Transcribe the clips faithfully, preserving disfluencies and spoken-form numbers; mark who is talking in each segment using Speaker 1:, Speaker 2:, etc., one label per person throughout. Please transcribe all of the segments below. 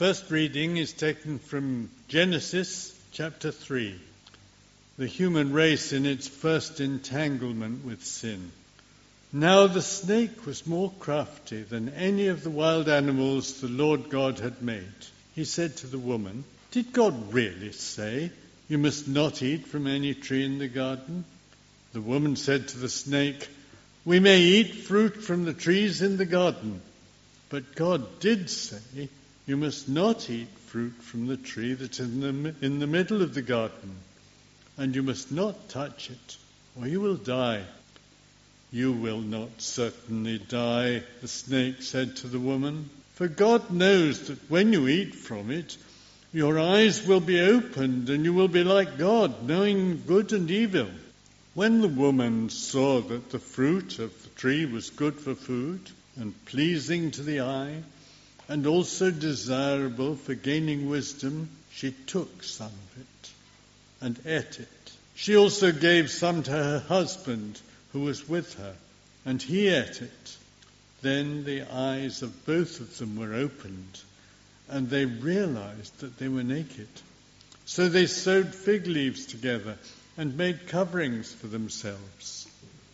Speaker 1: First reading is taken from Genesis chapter three, the human race in its first entanglement with sin. Now the snake was more crafty than any of the wild animals the Lord God had made. He said to the woman, "Did God really say, 'You must not eat from any tree in the garden'?" The woman said to the snake, "We may eat fruit from the trees in the garden, but God did say, 'You must not eat fruit from the tree that's in the, in the middle of the garden, and you must not touch it, or you will die.'" "You will not certainly die," the snake said to the woman, "for God knows that when you eat from it, your eyes will be opened and you will be like God, knowing good and evil." When the woman saw that the fruit of the tree was good for food and pleasing to the eye, and also desirable for gaining wisdom, she took some of it and ate it. She also gave some to her husband who was with her, and he ate it. Then the eyes of both of them were opened, and they realized that they were naked. So they sewed fig leaves together and made coverings for themselves.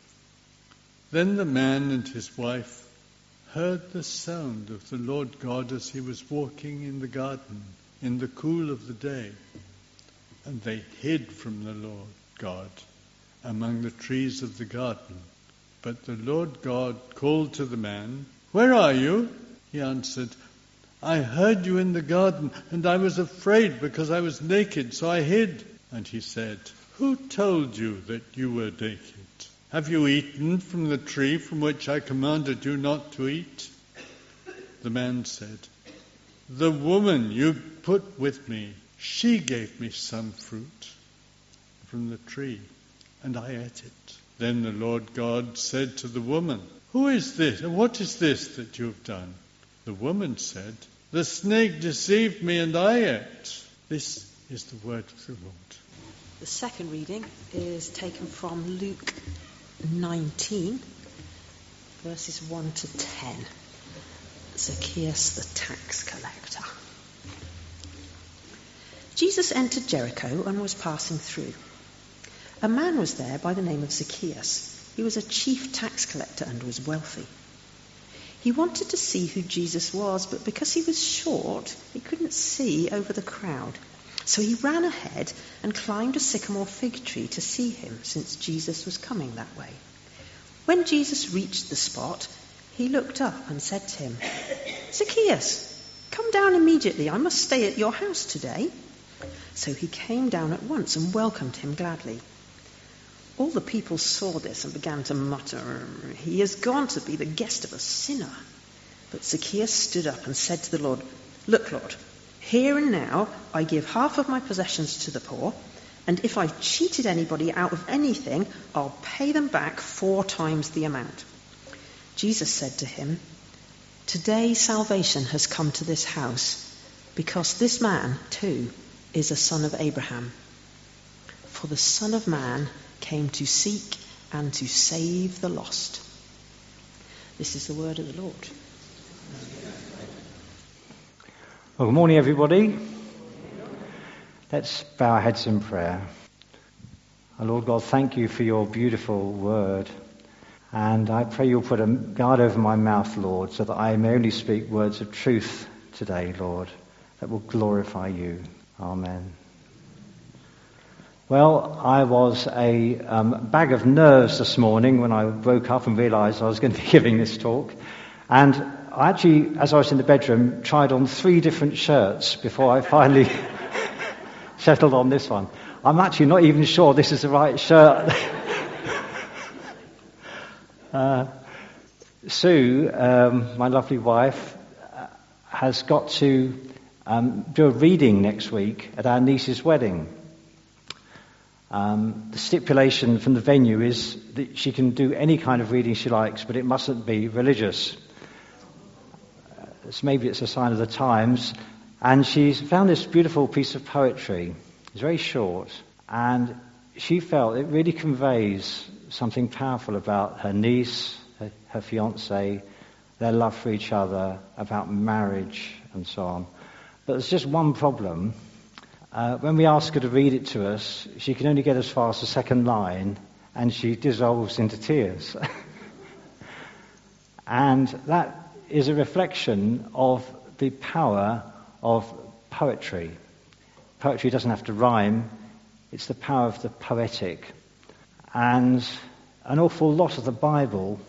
Speaker 1: Then the man and his wife heard the sound of the Lord God as he was walking in the garden in the cool of the day, and they hid from the Lord God among the trees of the garden. But the Lord God called to the man, "Where are you?" He answered, "I heard you in the garden, and I was afraid because I was naked, so I hid." And he said, "Who told you that you were naked? Have you eaten from the tree from which I commanded you not to eat?" The man said, "The woman you put with me, she gave me some fruit from the tree, and I ate it." Then the Lord God said to the woman, "Who is this, and what is this that you have done?" The woman said, "The snake deceived me, and I ate." This is the word of the Lord.
Speaker 2: The second reading is taken from Luke nineteen, verses one to ten. Zacchaeus the tax collector. Jesus entered Jericho and was passing through. A man was there by the name of Zacchaeus. He was a chief tax collector and was wealthy. He wanted to see who Jesus was, but because he was short, he couldn't see over the crowd. So he ran ahead and climbed a sycamore fig tree to see him, since Jesus was coming that way. When Jesus reached the spot, he looked up and said to him, "Zacchaeus, come down immediately. I must stay at your house today." So he came down at once and welcomed him gladly. All the people saw this and began to mutter, "He has gone to be the guest of a sinner." But Zacchaeus stood up and said to the Lord, "Look, Lord, here and now I give half of my possessions to the poor, and if I've cheated anybody out of anything, I'll pay them back four times the amount." Jesus said to him, "Today salvation has come to this house, because this man, too, is a son of Abraham. For the Son of Man came to seek and to save the lost." This is the word of the Lord.
Speaker 3: Well, good morning, everybody. Let's bow our heads in prayer. Our Lord God, thank you for your beautiful word. And I pray you'll put a guard over my mouth, Lord, so that I may only speak words of truth today, Lord, that will glorify you. Amen. Well, I was a um, bag of nerves this morning when I woke up and realised I was going to be giving this talk. And I actually, as I was in the bedroom, tried on three different shirts before I finally settled on this one. I'm actually not even sure this is the right shirt. uh, Sue, um, my lovely wife, uh, has got to um, do a reading next week at our niece's wedding. Um, the stipulation from the venue is that she can do any kind of reading she likes, but it mustn't be religious. Uh, so maybe it's a sign of the times. And she's found this beautiful piece of poetry. It's very short, and she felt it really conveys something powerful about her niece, her, her fiancé, their love for each other, about marriage, and so on. But there's just one problem. Uh, when we ask her to read it to us, she can only get as far as the second line, and she dissolves into tears. And that is a reflection of the power of poetry. Poetry doesn't have to rhyme. It's the power of the poetic. And an awful lot of the Bible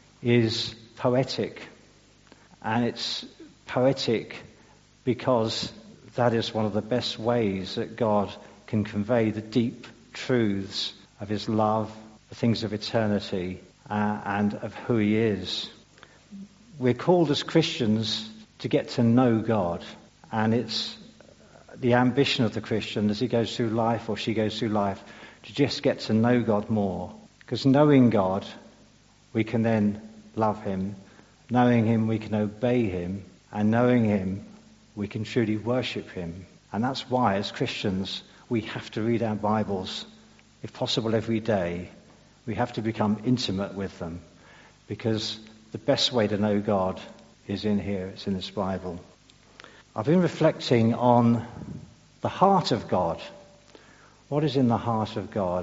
Speaker 3: is poetic. And it's poetic because that is one of the best ways that God can convey the deep truths of his love, the things of eternity, uh, and of who he is. We're called as Christians to get to know God, and it's the ambition of the Christian as he goes through life or she goes through life to just get to know God more. Because knowing God, we can then love him. Knowing him, we can obey him. And knowing him, we can truly worship him. And that's why, as Christians, we have to read our Bibles, if possible every day. We have to become intimate with them, because the best way to know God is in here, it's in this Bible. I've been reflecting on the heart of God. What is in the heart of God?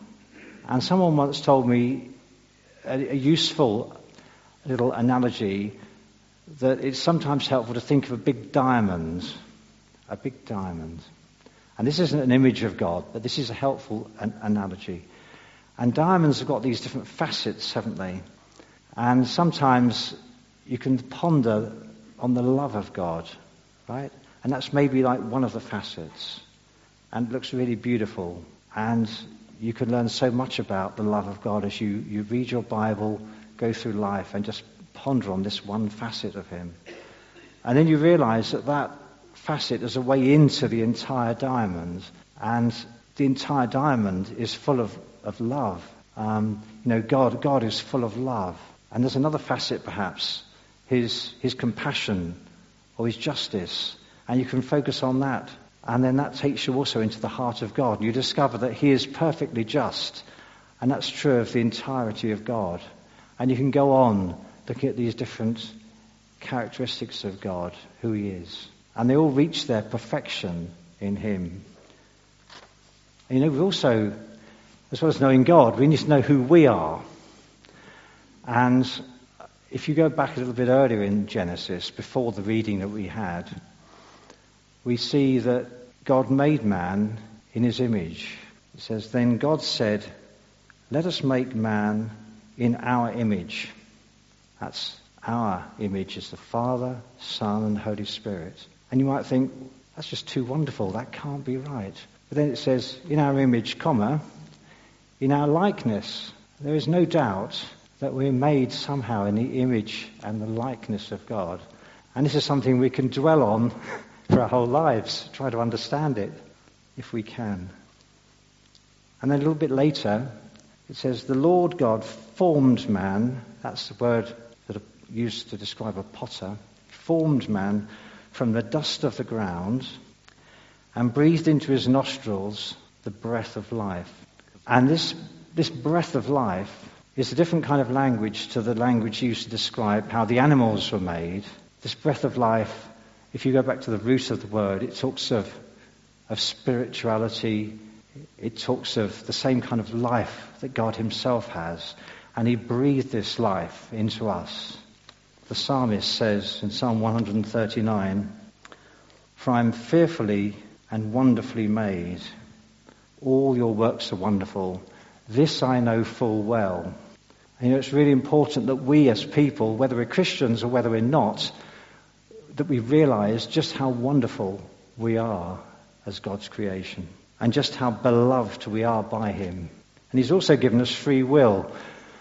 Speaker 3: And someone once told me a, a useful little analogy, that it's sometimes helpful to think of a big diamond. A big diamond. And this isn't an image of God, but this is a helpful an- analogy. And diamonds have got these different facets, haven't they? And sometimes you can ponder on the love of God, right? And that's maybe like one of the facets. And it looks really beautiful. And you can learn so much about the love of God as you, you read your Bible, go through life, and just ponder on this one facet of him. And then you realize that that facet is a way into the entire diamond. And the entire diamond is full of, of love. Um, you know, God, God is full of love. And there's another facet, perhaps, his his compassion or his justice. And you can focus on that. And then that takes you also into the heart of God. You discover that he is perfectly just. And that's true of the entirety of God. And you can go on looking at these different characteristics of God, who he is. And they all reach their perfection in him. And you know, we also, as well as knowing God, we need to know who we are. And if you go back a little bit earlier in Genesis, before the reading that we had, we see that God made man in his image. It says, then God said, let us make man in our image. That's our image is the Father, Son, and Holy Spirit. And you might think, that's just too wonderful. That can't be right. But then it says, in our image, comma, in our likeness. There is no doubt that we're made somehow in the image and the likeness of God. And this is something we can dwell on for our whole lives, try to understand it, if we can. And then a little bit later, it says, the Lord God formed man. That's the word that are used to describe a potter. Formed man from the dust of the ground and breathed into his nostrils the breath of life. And this, this breath of life is a different kind of language to the language used to describe how the animals were made. This breath of life, if you go back to the root of the word, it talks of, of spirituality. It talks of the same kind of life that God himself has. And he breathed this life into us. The psalmist says in Psalm one thirty-nine, for I am fearfully and wonderfully made. All your works are wonderful. This I know full well. And you know, it's really important that we as people, whether we're Christians or whether we're not, that we realize just how wonderful we are as God's creation. And just how beloved we are by him. And he's also given us free will.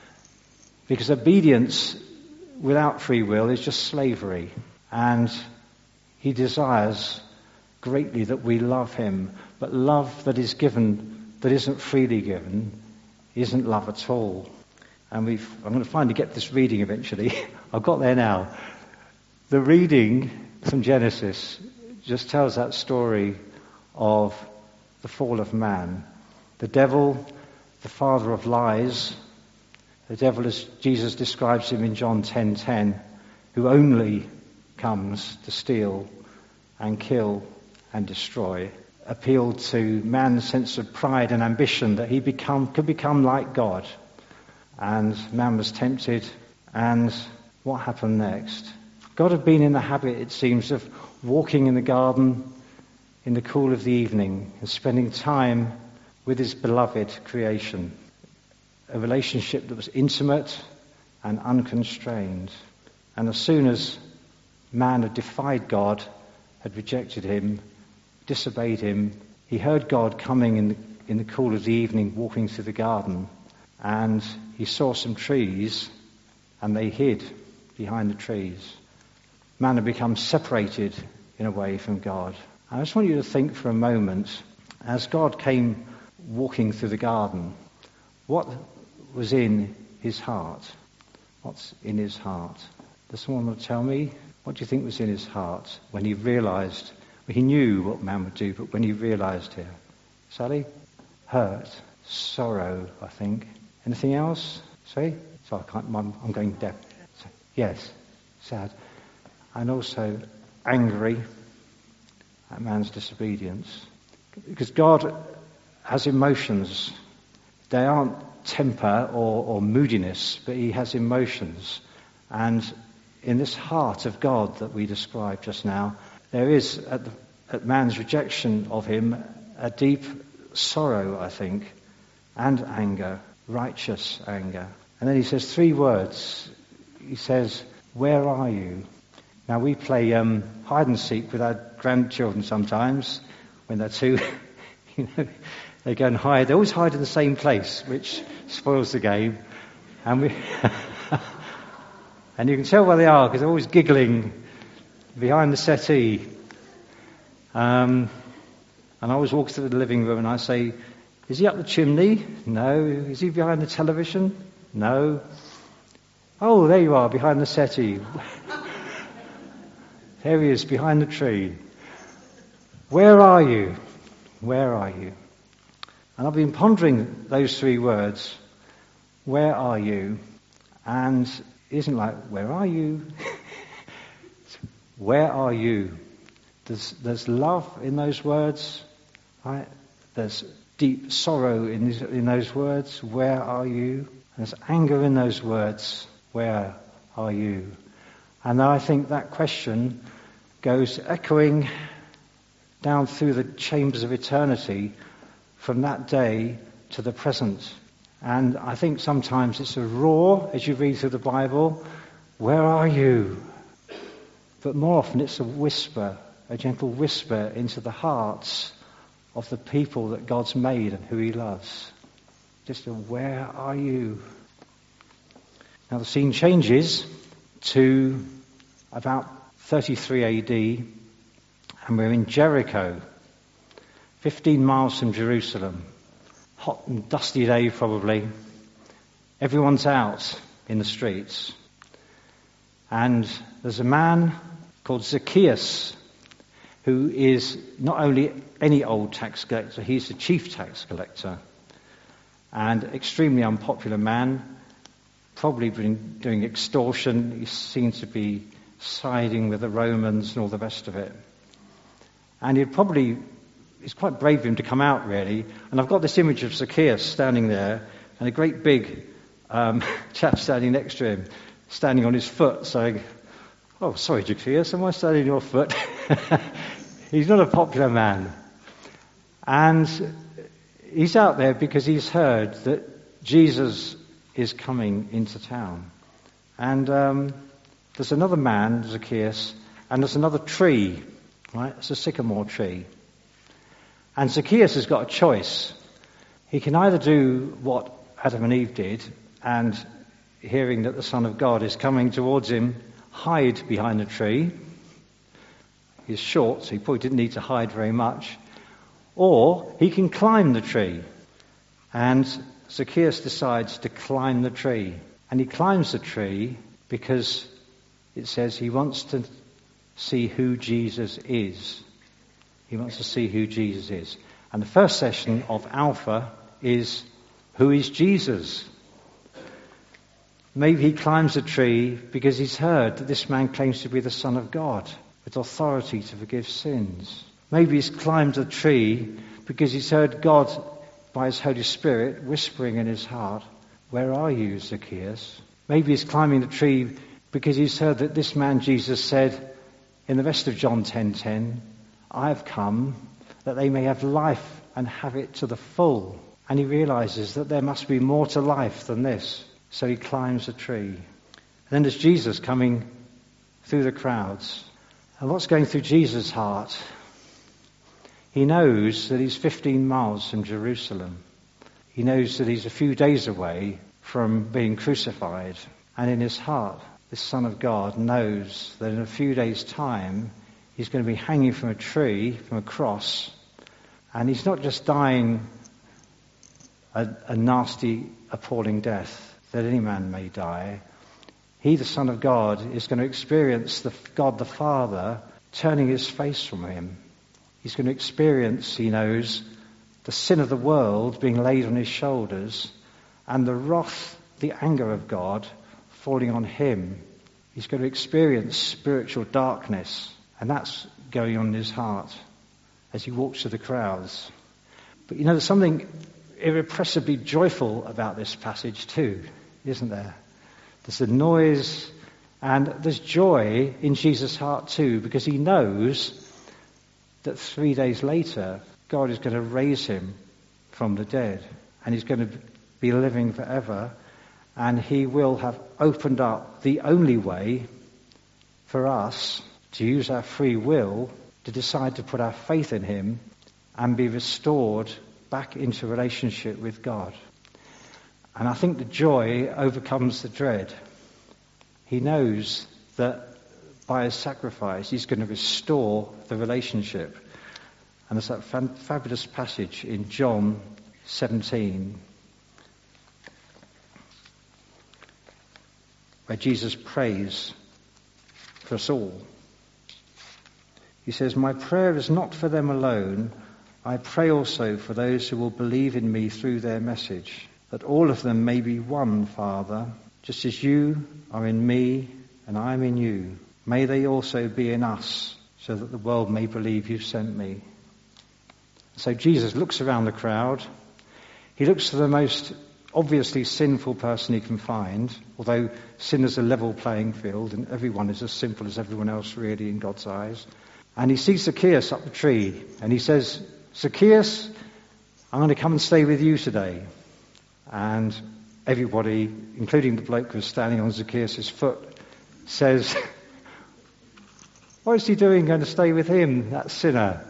Speaker 3: Because obedience without free will is just slavery. And he desires greatly that we love him. But love that is given, that isn't freely given, isn't love at all. And we've, I'm going to finally get this reading eventually. I've got there now. The reading from Genesis just tells that story of the fall of man. The devil, the father of lies. The devil, as Jesus describes him in John ten ten, who only comes to steal and kill and destroy, appealed to man's sense of pride and ambition that he become could become like God. And man was tempted, and what happened next? God had been in the habit, it seems, of walking in the garden in the cool of the evening and spending time with his beloved creation. A relationship that was intimate and unconstrained. And as soon as man had defied God, had rejected him, disobeyed him, he heard God coming in the, in the cool of the evening, walking through the garden, and he saw some trees, and they hid behind the trees. Man had become separated in a way from God. I just want you to think for a moment, as God came walking through the garden, what was in his heart? What's in his heart? Does someone want to tell me? What do you think was in his heart when he realized, well, he knew what man would do, but when he realized here? Sally? Hurt. Sorrow, I think. Anything else? See? So I can't, I'm, I'm going deaf. So, yes. Sad. And also angry at man's disobedience. Because God has emotions. They aren't temper or, or moodiness, but he has emotions. And in this heart of God that we described just now, there is, at, the, at man's rejection of him, a deep sorrow, I think, and anger, righteous anger. And then he says three words. He says, "Where are you?" Now we play um, hide and seek with our grandchildren sometimes when they're two. You know, they go and hide. They always hide in the same place, which spoils the game. And we, and you can tell where they are because they're always giggling behind the settee. Um, and I always walk through the living room and I say, "Is he up the chimney?" "No." "Is he behind the television?" "No." "Oh, there you are, behind the settee." There he is, behind the tree. Where are you? Where are you? And I've been pondering those three words. Where are you? And it isn't like, where are you? Where are you? There's, there's love in those words, right? There's deep sorrow in, these, in those words. Where are you? There's anger in those words. Where are you? And I think that question goes echoing down through the chambers of eternity from that day to the present. And I think sometimes it's a roar as you read through the Bible, "Where are you?" But more often it's a whisper, a gentle whisper into the hearts of the people that God's made and who he loves. Just a, "Where are you?" Now the scene changes to about thirty-three A D, and we're in Jericho, fifteen miles from Jerusalem. Hot and dusty day probably. Everyone's out in the streets. And there's a man called Zacchaeus who is not only any old tax collector, he's the chief tax collector. And extremely unpopular man, probably been doing extortion. He seems to be siding with the Romans and all the rest of it. And he'd probably, it's quite brave of him to come out really. And I've got this image of Zacchaeus standing there and a great big um, chap standing next to him, standing on his foot saying, "Oh, sorry Zacchaeus, am I standing on your foot?" He's not a popular man. And he's out there because he's heard that Jesus is coming into town. And um, there's another man, Zacchaeus, and there's another tree, right? It's a sycamore tree. And Zacchaeus has got a choice. He can either do what Adam and Eve did, and hearing that the Son of God is coming towards him, hide behind the tree. He's short, so he probably didn't need to hide very much. Or he can climb the tree. And Zacchaeus decides to climb the tree. And he climbs the tree because it says he wants to see who Jesus is. He wants to see who Jesus is. And the first session of Alpha is, who is Jesus? Maybe he climbs a tree because he's heard that this man claims to be the Son of God. with authority to forgive sins. Maybe he's climbed a tree because he's heard God, by his Holy Spirit, whispering in his heart, "Where are you, Zacchaeus?" Maybe he's climbing the tree because he's heard that this man Jesus said in the rest of John ten ten, "I have come that they may have life and have it to the full." And he realizes that there must be more to life than this. So he climbs a tree. And then there's Jesus coming through the crowds. And what's going through Jesus' heart? He knows that he's fifteen miles from Jerusalem. He knows that he's a few days away from being crucified. And in his heart, this Son of God knows that in a few days' time, he's going to be hanging from a tree, from a cross. And he's not just dying a, a nasty, appalling death that any man may die. He, the Son of God, is going to experience the God the Father turning his face from him. He's going to experience, he knows, the sin of the world being laid on his shoulders and the wrath, the anger of God falling on him. He's going to experience spiritual darkness, and that's going on in his heart as he walks through the crowds. But you know, there's something irrepressibly joyful about this passage too, isn't there? There's the noise and there's joy in Jesus' heart too, because he knows that three days later God is going to raise him from the dead and he's going to be living forever, and he will have opened up the only way for us to use our free will to decide to put our faith in him and be restored back into relationship with God. And I think the joy overcomes the dread. He knows that by his sacrifice he's going to restore the relationship. And there's that fan- fabulous passage in John seventeen where Jesus prays for us all. He says, "My prayer is not for them alone. I pray also for those who will believe in me through their message, that all of them may be one, Father, just as you are in me and I am in you. May they also be in us, so that the world may believe you sent me." So Jesus looks around the crowd. He looks to the most obviously sinful person he can find, although sin is a level playing field and everyone is as sinful as everyone else really in God's eyes. And he sees Zacchaeus up the tree and he says, "Zacchaeus, I'm going to come and stay with you today." And everybody, including the bloke who was standing on Zacchaeus' foot, says, "What is he doing going to stay with him, that sinner?"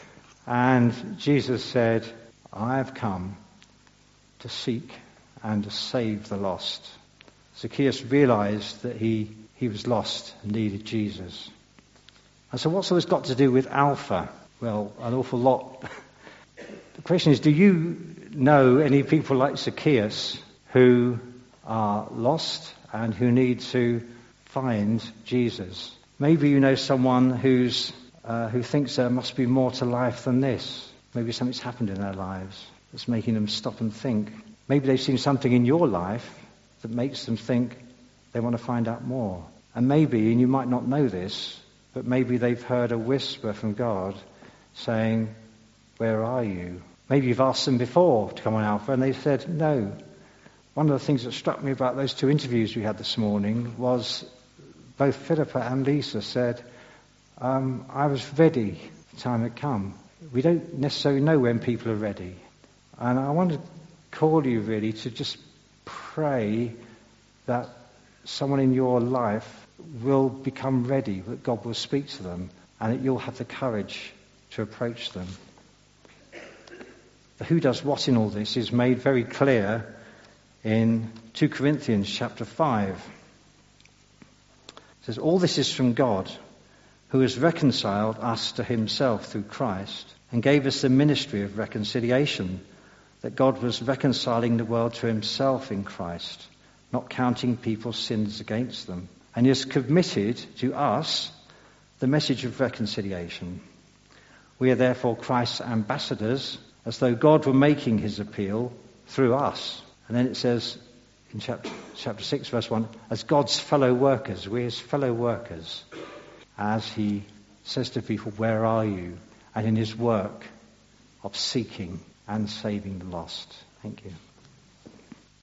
Speaker 3: And Jesus said, "I have come to seek and to save the lost." Zacchaeus realized that he, he was lost and needed Jesus. And so what's all this got to do with Alpha? Well, an awful lot. The question is, do you know any people like Zacchaeus who are lost and who need to find Jesus? Maybe you know someone who's uh, who thinks there must be more to life than this. Maybe something's happened in their lives that's making them stop and think. Maybe they've seen something in your life that makes them think they want to find out more. And maybe, and you might not know this, but maybe they've heard a whisper from God saying, "Where are you?" Maybe you've asked them before to come on Alpha and they said no. One of the things that struck me about those two interviews we had this morning was both Philippa and Lisa said, um, I was ready, the time had come. We don't necessarily know when people are ready. And I want to call you really to just pray that someone in your life will become ready, that God will speak to them, and that you'll have the courage to approach them. The who does what in all this is made very clear in two Corinthians chapter five. It says, "All this is from God, who has reconciled us to himself through Christ, and gave us the ministry of reconciliation, that God was reconciling the world to himself in Christ, not counting people's sins against them. And he has committed to us the message of reconciliation. We are therefore Christ's ambassadors, as though God were making his appeal through us." And then it says in chapter, chapter six, verse one, "As God's fellow workers," we're his fellow workers, as he says to people, where are you? And in his work of seeking and saving the lost. Thank you.